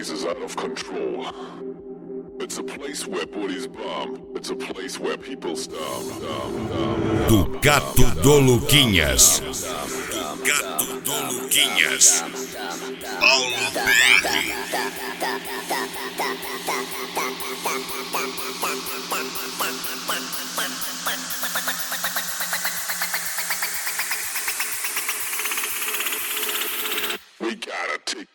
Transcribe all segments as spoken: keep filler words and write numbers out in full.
place is out of control. It's a place where bodies bomb. It's a place where people stomp. Ducato do Luquinhas. Ducato do Luquinhas. Paulo Berry. We gotta take.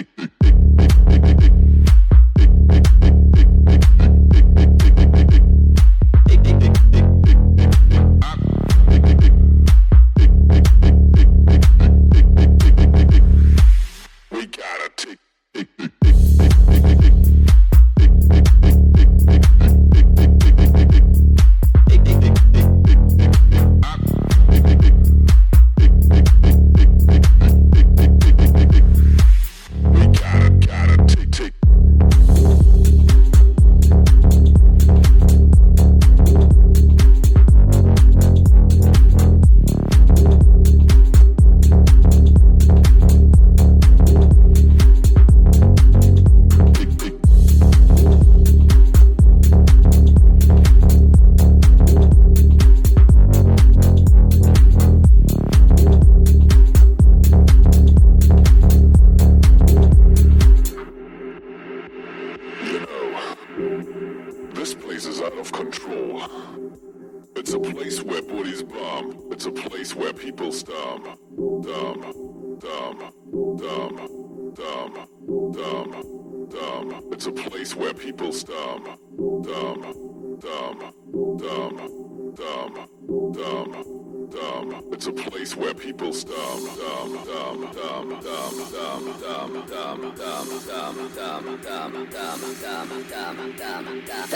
This place is out of control. It's a place where bodies bomb. It's a place where people stomp. Dumb, dumb, dumb, dumb, dumb, dumb. It's a place where people stomp. Dumb, dumb, dumb, dumb, dumb, dumb. It's a place where people stomp. Dumb, dumb, dumb, dumb, dumb, dumb, dumb, dumb, dumb, dumb, dumb, dumb, dumb, dumb,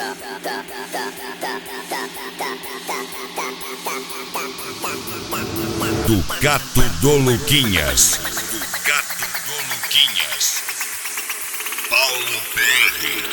Ducato do Luquinhas. Ducato do Luquinhas. Paulo Berry.